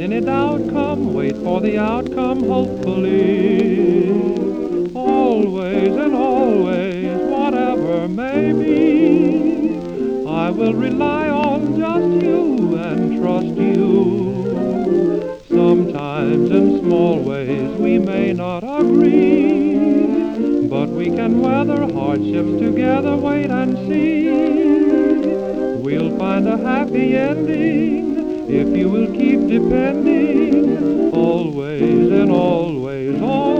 any doubt come, wait for the outcome hopefully. Always and always, whatever may be, I will rely on just you and trust you. Sometimes in small ways we may not agree, but we can weather hardships together, wait and see. We'll find a happy ending if you will keep depending, always and always on